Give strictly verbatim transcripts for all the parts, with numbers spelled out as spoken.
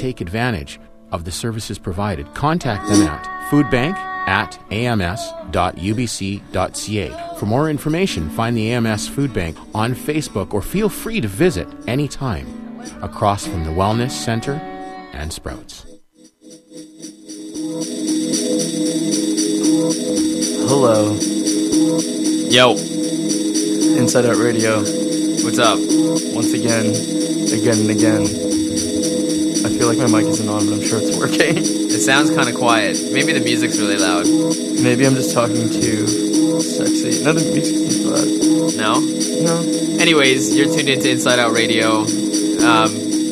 take advantage of the services provided, contact them at foodbank at a m s dot u b c dot c a. For more information, find the A M S Food Bank on Facebook or feel free to visit anytime across from the Wellness Center and Sprouts. Hello. Yo. Inside Out Radio. What's up? Once again, again and again. I feel like my mic isn't on, but I'm sure it's working. It sounds kind of quiet. Maybe the music's really loud. Maybe I'm just talking too sexy. No, the music's not loud. No? No. Anyways, you're tuned into Inside Out Radio. Um,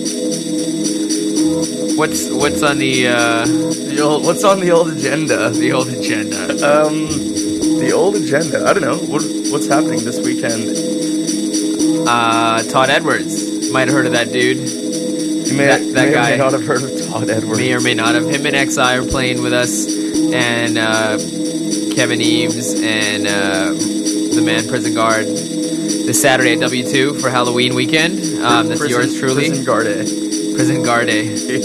what's what's on the uh, The old, what's on the old agenda? the old agenda? Um, the old agenda. I don't know. What what's happening this weekend? Uh, Todd Edwards. Might have heard of that dude. You may, That- that may guy. or may not have heard of Todd Edwards. May or may not have. Him and X I are playing with us, and uh, Kevin Eames and uh, the man Prison Guard this Saturday at W two for Halloween weekend. Um, that's Prison- yours truly, Prison Guard. Prison Guard Day.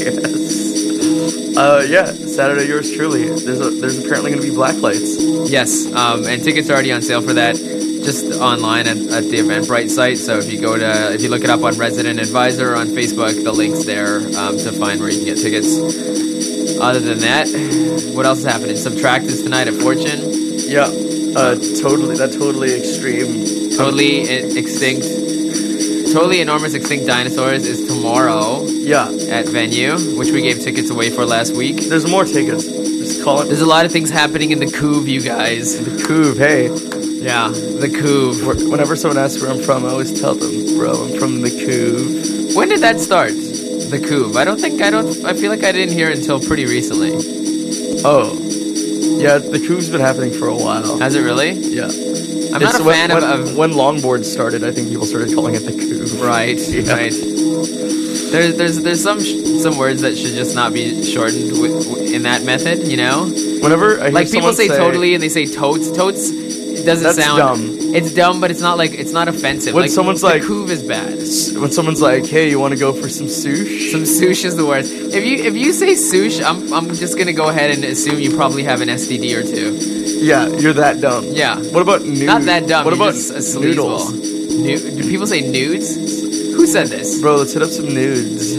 Yes. Uh, yeah, Saturday, yours truly. There's a, there's apparently going to be black lights. Yes, um, and tickets are already on sale for that, just online at, at the Eventbrite site. So if you go to, if you look it up on Resident Advisor on Facebook, the link's there um, to find where you can get tickets. Other than that, what else is happening? Subtractors tonight at Fortune. Yeah, uh, totally. That totally extreme. Totally i- extinct, totally enormous extinct dinosaurs is tomorrow Yeah, at Venue, which we gave tickets away for last week. there's more tickets. Just call it There's a lot of things happening in the Couve, you guys. the Couve. Hey, Yeah, the Couve. Wh- whenever someone asks where I'm from, I always tell them, bro, I'm from the Couve. When did that start? The Couve. I don't think I don't. I feel like I didn't hear it until pretty recently. Oh, yeah, the Couve's been happening for a while. Has it really? Yeah. I'm not It's a when, fan when, of, of. when longboards started, I think people started calling it the Couve. Right. Yeah. Right. There's there's there's some sh- some words that should just not be shortened with, w- in that method. You know, Whenever I hear like people someone say, totally and they say totes. Totes doesn't That's sound. dumb. It's dumb, but it's not like it's not offensive. When like someone's the like- Couve is bad. when someone's like, hey, you want to go for some sushi? Some sush is the worst. If you if you say sush, I'm I'm just gonna go ahead and assume you probably have an S T D or two. Yeah, you're that dumb. Yeah. What about nudes? Not that dumb. What you're about just a noodles? sleazeball. Nu- do people say nudes? Who said this? Bro, let's hit up some nudes. No,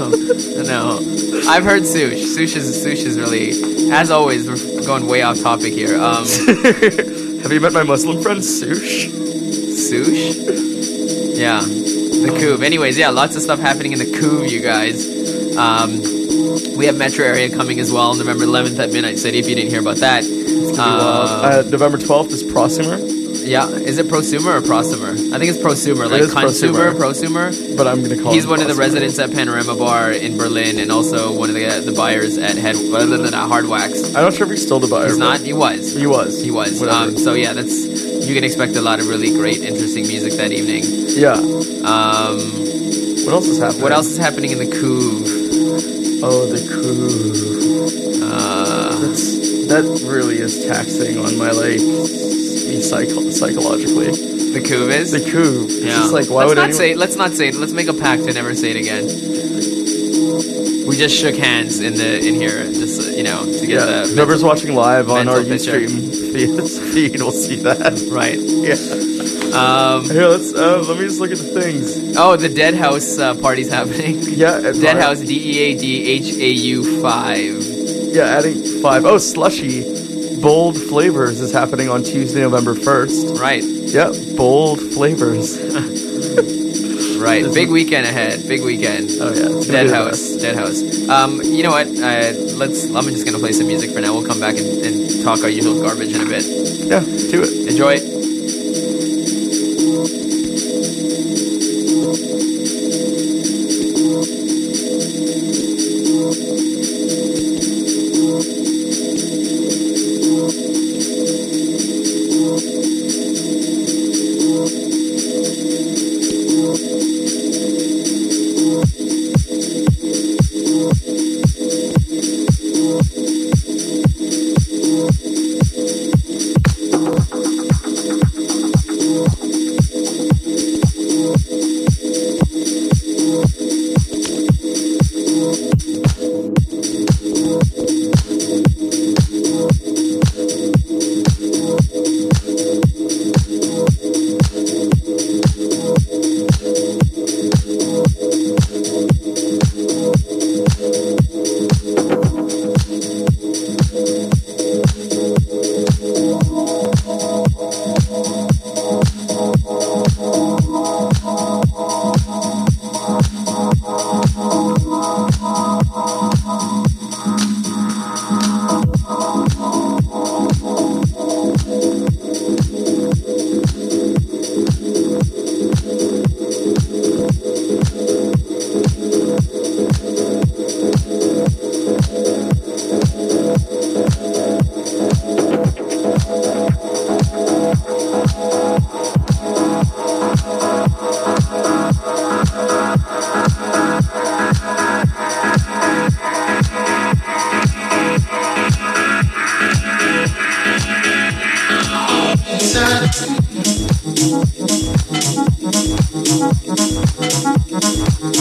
no. I've heard sush. Sush is sush is really, as always, we're going way off topic here. Um, Have you met my Muslim friend, Sush? sush. Yeah, the Couve. Anyways, yeah, lots of stuff happening in the Couve, you guys. Um, we have Metro Area coming as well, November eleventh at Midnight City. If you didn't hear about that, uh, Uh, November twelfth is Prosumer, yeah, is it prosumer or prosumer? I think it's prosumer, like is consumer, prosumer. prosumer. but I'm going to call He's him one of the Prosumer. residents at Panorama Bar in Berlin, and also one of the the buyers at Head, other than at Hard Wax. I'm not sure if he's still the buyer. He's but not. He was. He was. He was. Whatever. Um, so yeah, that's you can expect a lot of really great, interesting music that evening. Yeah. Um, What else is happening? what else is happening in the Couve? Oh, the Couve. Uh, That's, that really is taxing on my, like, me psycho- psychologically. the Couve is. The Couve. It's yeah. just like, why let's would not anyone... say. Let's not say. it. Let's make a pact to never say it again. We just shook hands in the in here, just uh, you know, to get Yeah, the whoever's watching live on mental our picture. Ustream feed, feed will see that. right. Yeah. Um, Here, let's, uh, let me just look at the things. oh, the Dead House uh, party's happening. Yeah. at Dead five. House, D E A D H A U five. Yeah, adding five. Oh, Slushy. Bold Flavors is happening on Tuesday, November first. Right, Yeah, Bold Flavors. right. This Big is- weekend ahead. Big weekend. Oh, yeah. it's gonna Dead be the House. best. Dead House. Um, you know what? Uh, let's. I'm just gonna play some music for now. We'll come back and, and talk our usual garbage in a bit. Yeah, do it. Enjoy it.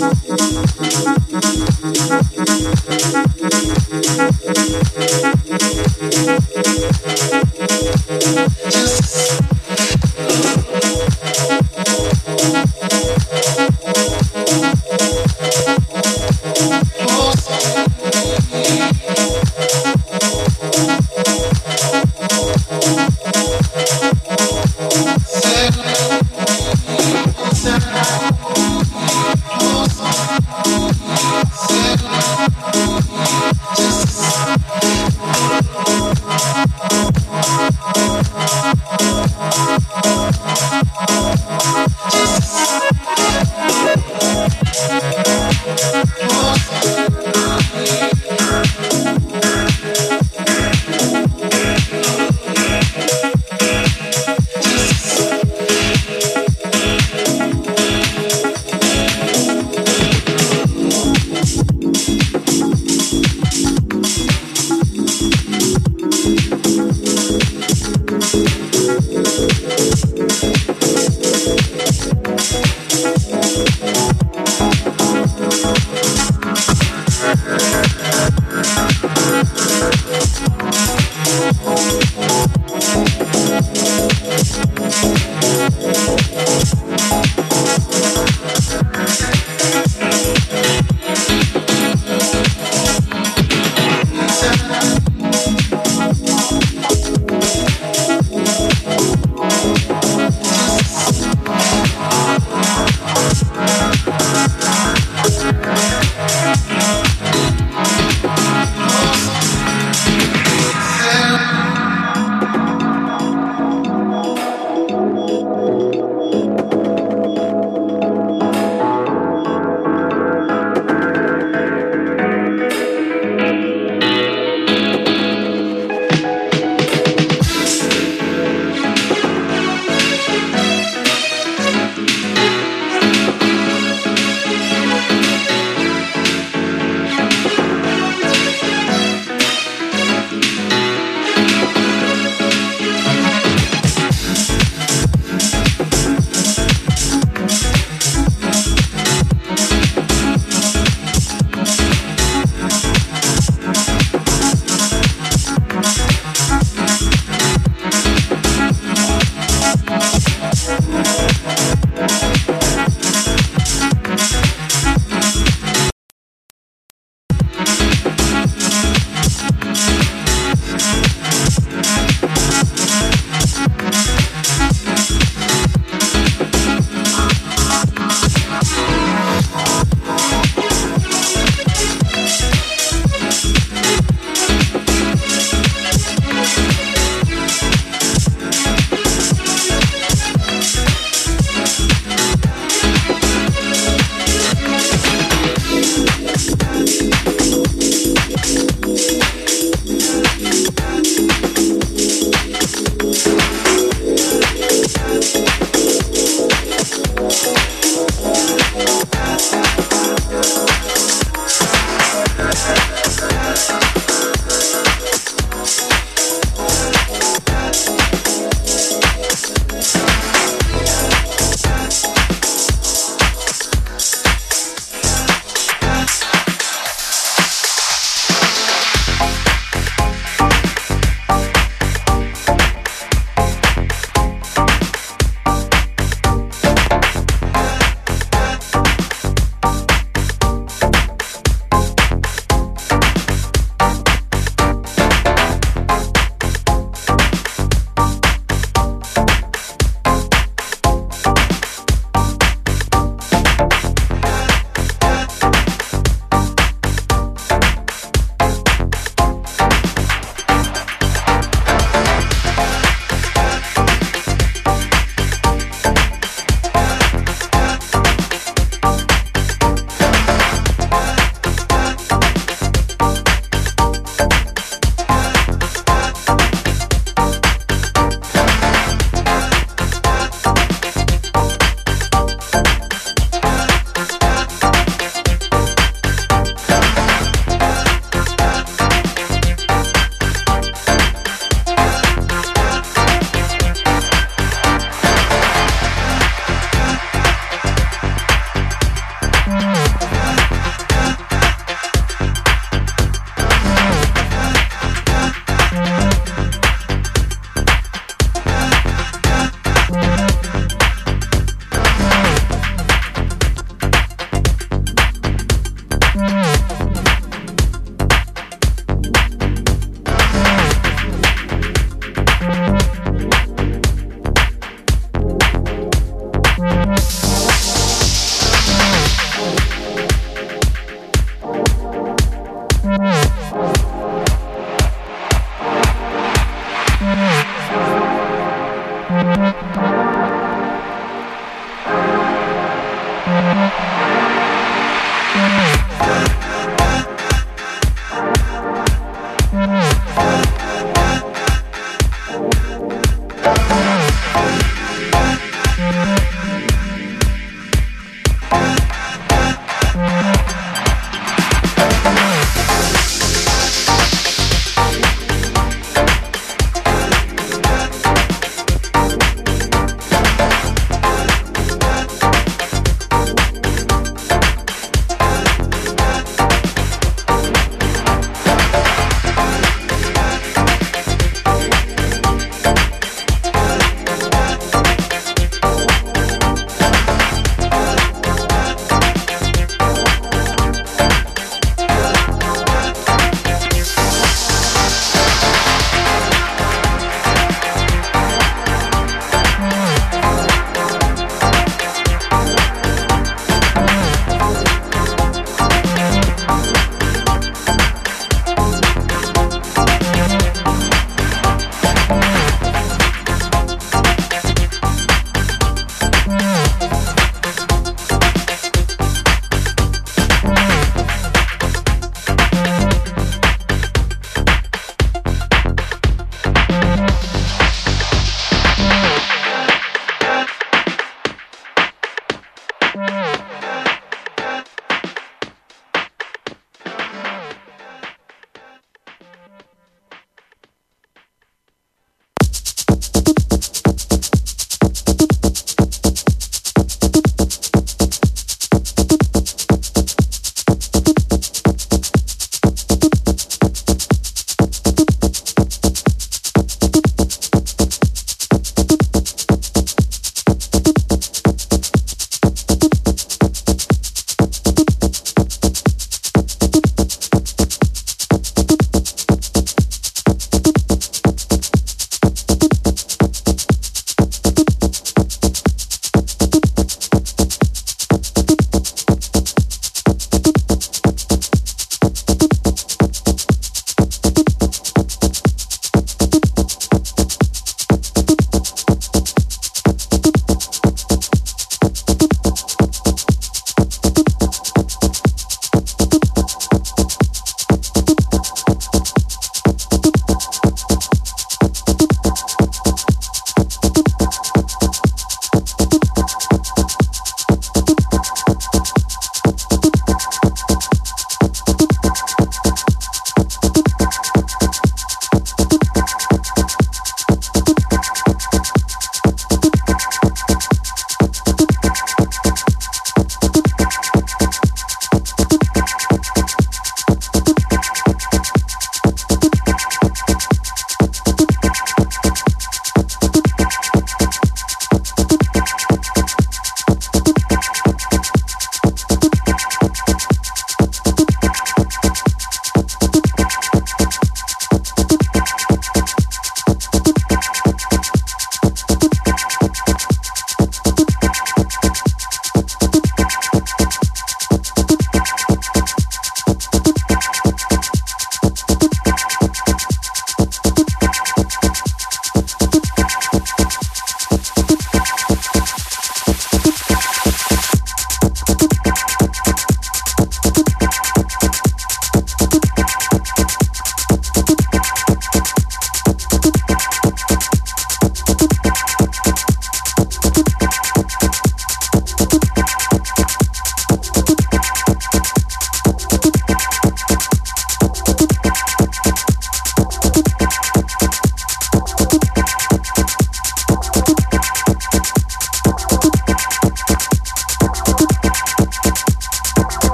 Just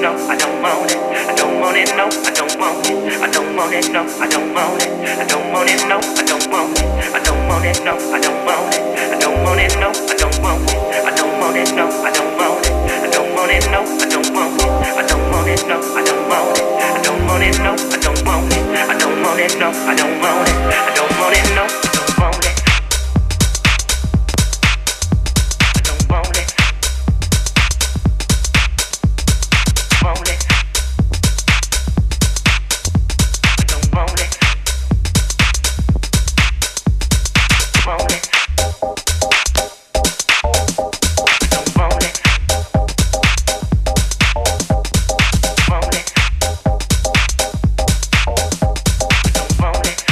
no, I don't want it. I don't want it, no, I don't want it. I don't want it, no, I don't want it. I don't want it, no, I don't want it. I don't want it, no, I don't want it. I don't want it, no, I don't want it. I don't want it, no, I don't want it. I don't want it, no, I don't want it. I don't want it, no, I don't want it. I don't want it, no, I don't want it. I don't want it, no, I don't want it. I don't want it, no, I don't want it. Want it.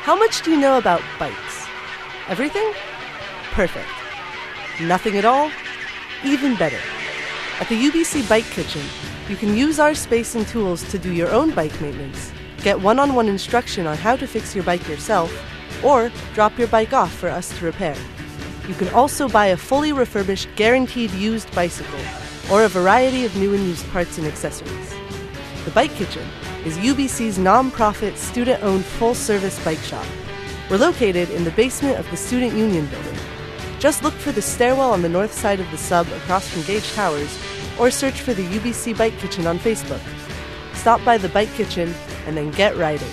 How much do you know about bikes? Everything? Perfect. Nothing at all? Even better. At the U B C Bike Kitchen, you can use our space and tools to do your own bike maintenance, get one-on-one instruction on how to fix your bike yourself, or drop your bike off for us to repair. You can also buy a fully refurbished, guaranteed used bicycle, or a variety of new and used parts and accessories. The Bike Kitchen is U B C's non-profit, student-owned, full-service bike shop. We're located in the basement of the Student Union Building. Just look for the stairwell on the north side of the sub across from Gage Towers, or search for the U B C Bike Kitchen on Facebook. Stop by the Bike Kitchen and then get riding.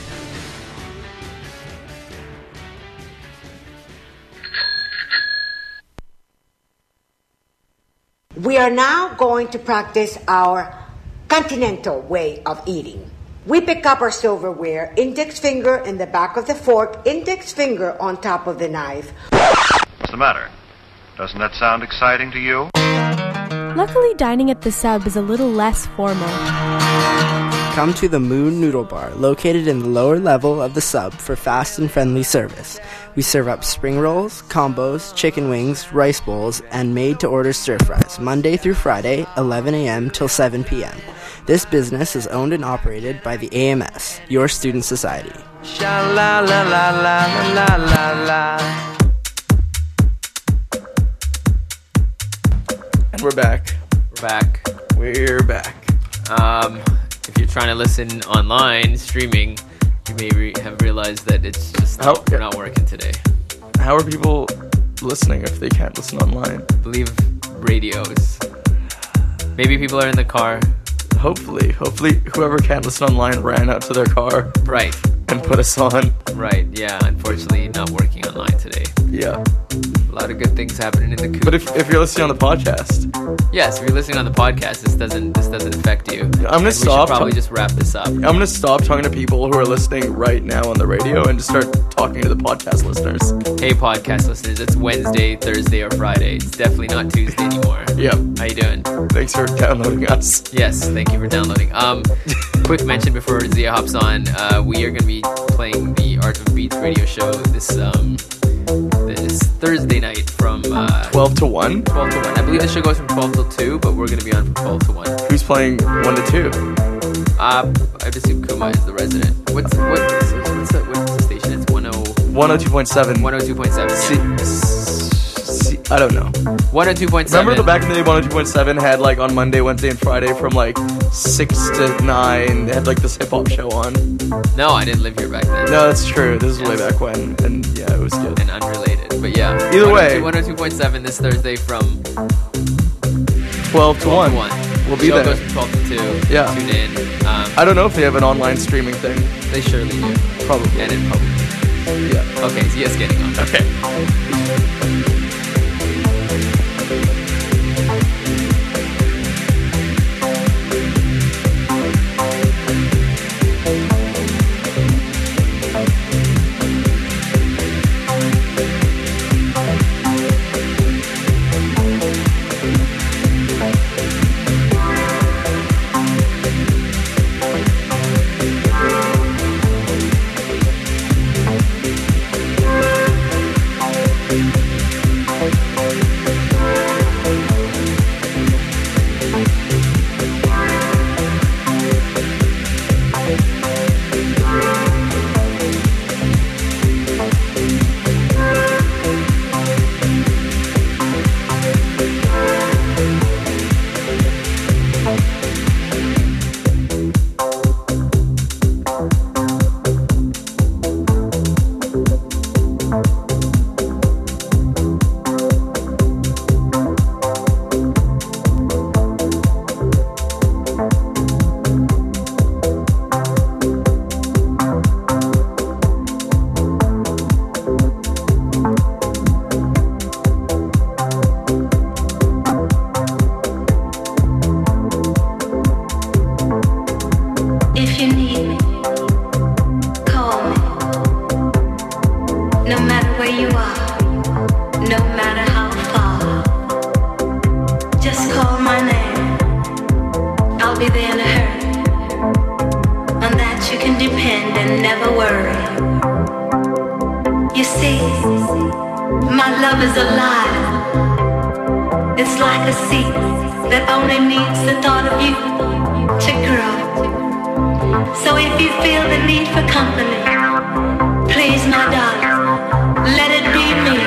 We are now going to practice our continental way of eating. We pick up our silverware, index finger in the back of the fork, index finger on top of the knife. What's the matter? Doesn't that sound exciting to you? Luckily, dining at the Sub is a little less formal. Come to the Moon Noodle Bar, located in the lower level of the Sub, for fast and friendly service. We serve up spring rolls, combos, chicken wings, rice bowls, and made-to-order stir-fries, Monday through Friday, eleven a.m. till seven p.m. This business is owned and operated by the A M S, your student society. Sha-la-la-la-la-la-la-la. And we're back. We're back. We're back. Um, if you're trying to listen online, streaming, you may re- have realized that it's just not, How- we're not working today. How are people listening if they can't listen online? I believe radios. Maybe people are in the car. Hopefully. Hopefully whoever can't listen online ran out to their car Right. and put us on. Right. Yeah. Unfortunately, not working online today. Yeah. A lot of good things happening in the coop. But if, if you're listening on the podcast, yes, if you're listening on the podcast, this doesn't this doesn't affect you. I'm gonna And we stop should probably ta- just wrap this up. I'm going to stop talking to people who are listening right now on the radio and just start talking to the podcast listeners. Hey, podcast listeners, it's Wednesday, Thursday, or Friday. It's definitely not Tuesday anymore. Yep. How you doing? Thanks for downloading us. Yes, thank you for downloading. Um, quick mention before Zia hops on, uh, we are going to be playing the Art of Beats radio show this um this Thursday night from uh, twelve to one? twelve to one. I believe the show goes from twelve till two, but we're going to be on from twelve to one. Who's playing one to two? Uh, I assume Kuma is the resident. What's what's what's the, what's the station? It's one oh one oh two point seven. one oh two point seven. See, Yeah. see, I don't know. one oh two point seven. Remember the back in the day, one oh two point seven had like on Monday, Wednesday, and Friday from like six to nine. They had like this hip hop show on. No, I didn't live here back then. No, that's true. This is way Yes. back when, and yeah, it was good. And unrelated, but yeah. Either way. one oh two point seven this Thursday from twelve to one. one. We'll be Show there. goes from twelve to two. Yeah. Tune in. Um, I don't know if they have an online streaming thing. they surely do. Probably. And it probably. Yeah. Okay, so yes, getting on. Okay. If you need me, call me. No matter where you are, no matter how far, just call my name. I'll be there in a hurry. On that you can depend and never worry. see, my love is alive. It's like a seed that only needs the thought of you to grow. So if you feel the need for company, please, my darling, let it be me.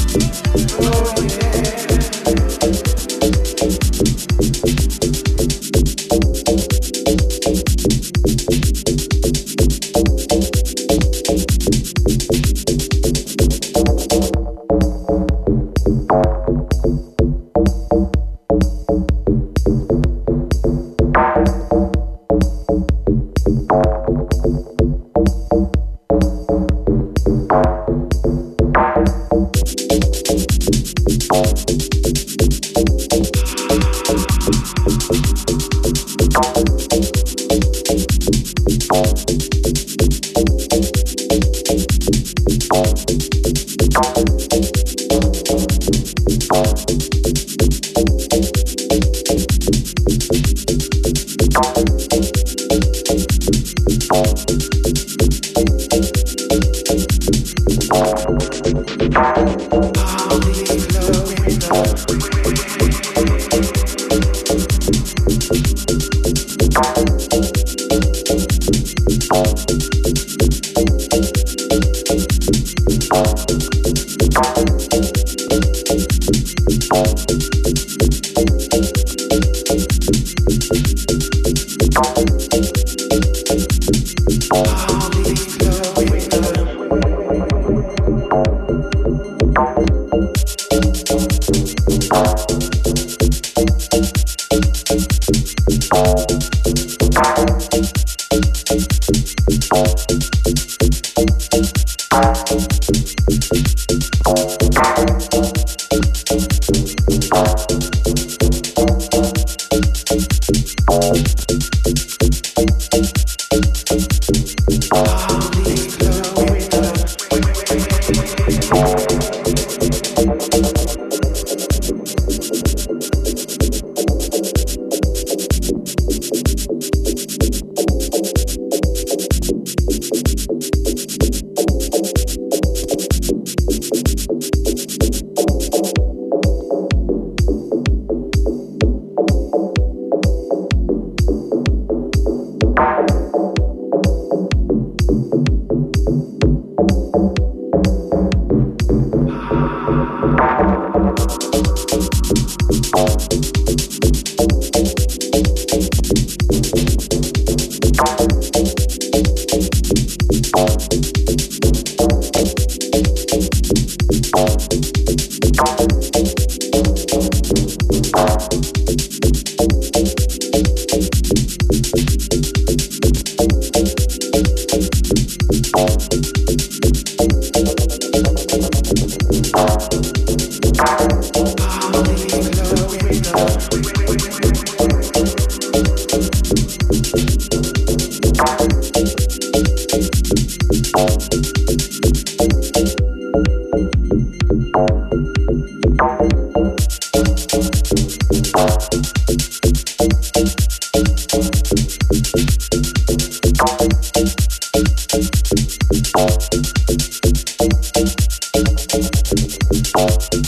Thank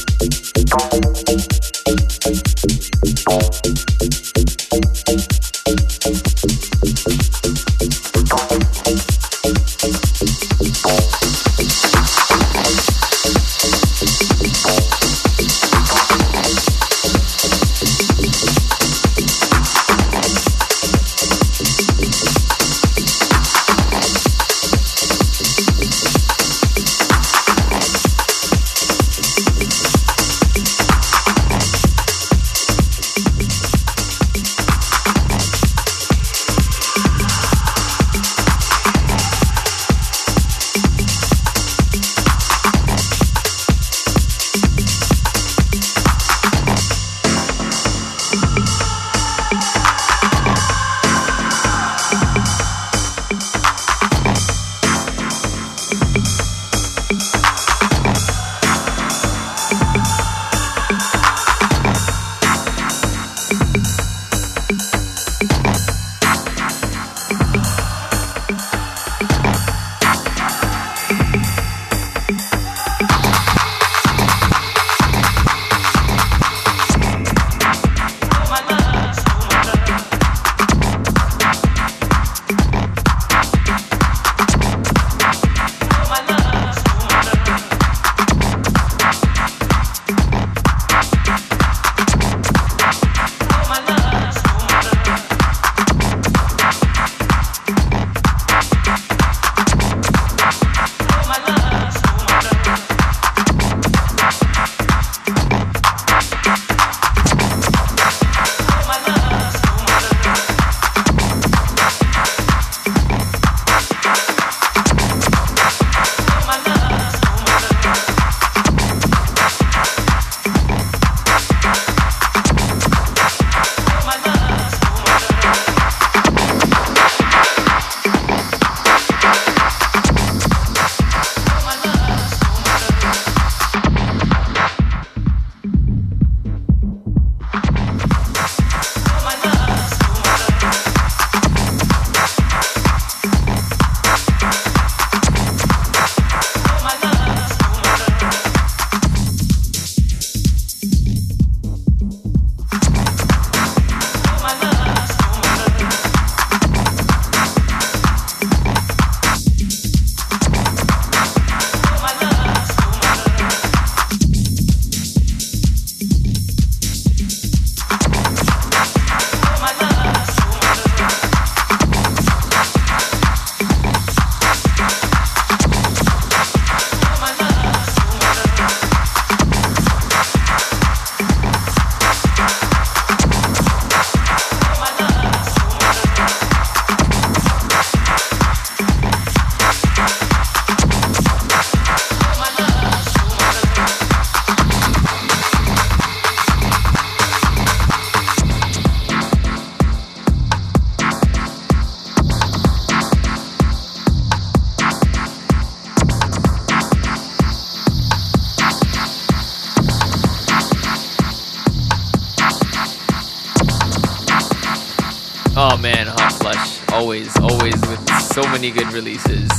always, always with so many good releases.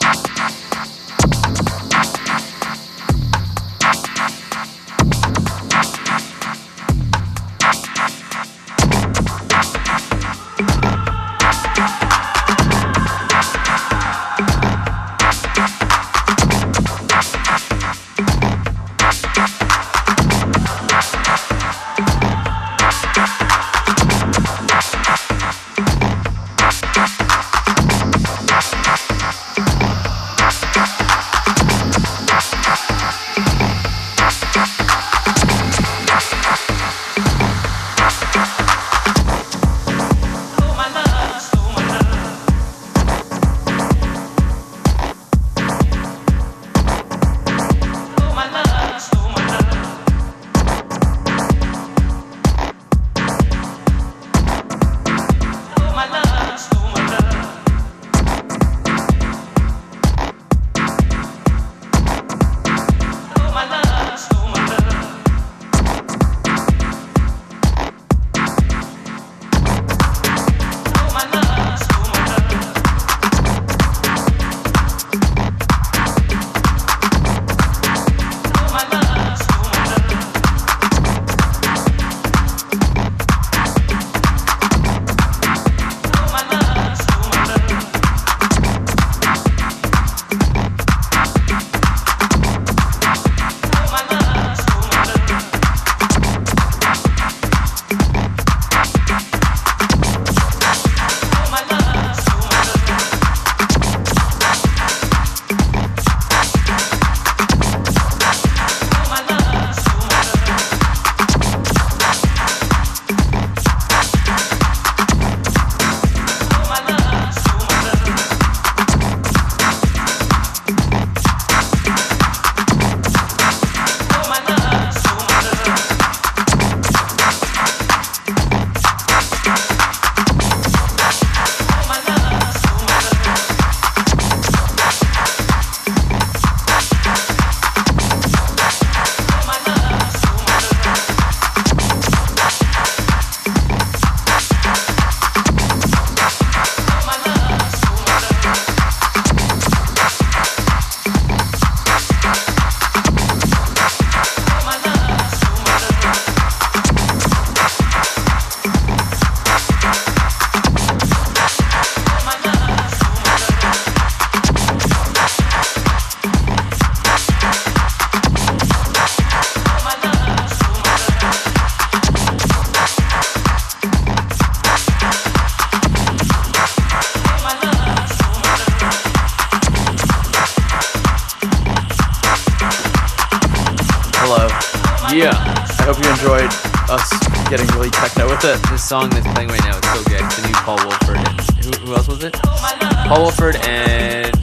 Yeah. I hope you enjoyed us getting really techno with it. This song that's playing right now is so good. It's the new Paul Wolford. And who, who else was it? Paul Wolford and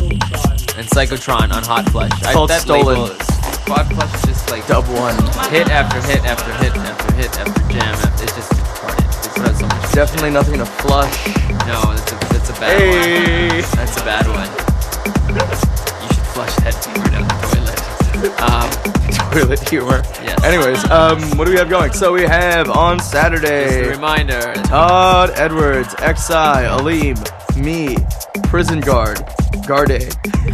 and Psychotron on Hot Flush. It's called that Stolen. Label, Hot Flush is just like Dub one. Hit after hit after hit after hit after jam. After, it's just retarded. It's got so much. Definitely nothing to flush. No, that's a, that's a bad Hey. one. That's a bad one. You should flush that humor down the toilet. Um, Toilet humor. Yes. Anyways, um, what do we have going? So we have on Saturday. Just a reminder. Todd Edwards, X I, Aleem, me, Prison Guard, Garde,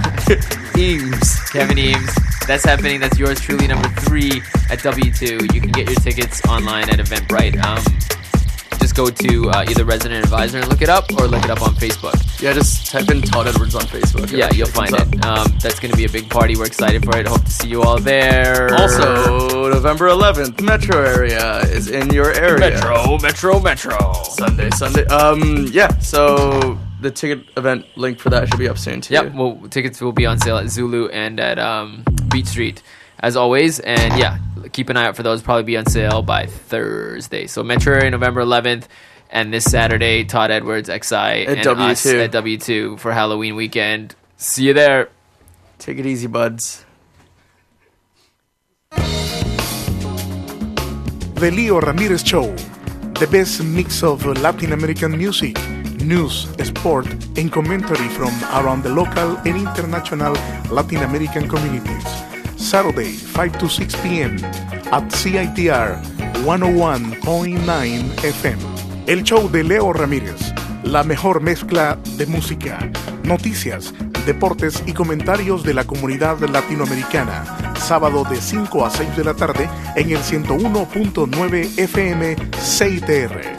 Eames, Kevin Eames. That's happening. That's yours truly, number three at W two. You can get your tickets online at Eventbrite. Um, just go to uh, either Resident Advisor and look it up, or look it up on Facebook. Yeah, just type in Todd Edwards on Facebook. Yeah, you'll find it. Um, that's going to be a big party. We're excited for it. Hope to see you all there. Also, November eleventh, Metro area is in your area. Metro, Metro, Metro. Sunday, Sunday. Um, yeah. So the ticket event link for that should be up soon too. Yep. Well, tickets will be on sale at Zulu and at um, Beach Street, as always. And yeah, keep an eye out for those. Probably be on sale by Thursday. So Metro area, November eleventh. And this Saturday, Todd Edwards, X I, At and W two. us at W two for Halloween weekend. See you there. Take it easy, buds. The Leo Ramirez Show, the best mix of Latin American music, news, sport, and commentary from around the local and international Latin American communities. Saturday, five to six p.m. at C I T R one oh one point nine F M. El show de Leo Ramírez, La mejor mezcla de música, noticias, deportes y comentarios de la comunidad latinoamericana. Sábado de cinco a seis de la tarde en el ciento uno punto nueve F M C I T R.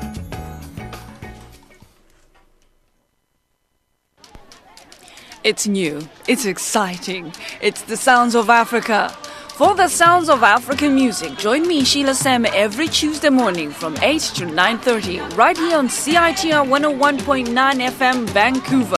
It's new. It's exciting. It's the Sounds of Africa. For the Sounds of African music, join me, Sheila Sam, every Tuesday morning from eight to nine thirty, right here on C I T R one oh one point nine F M, Vancouver.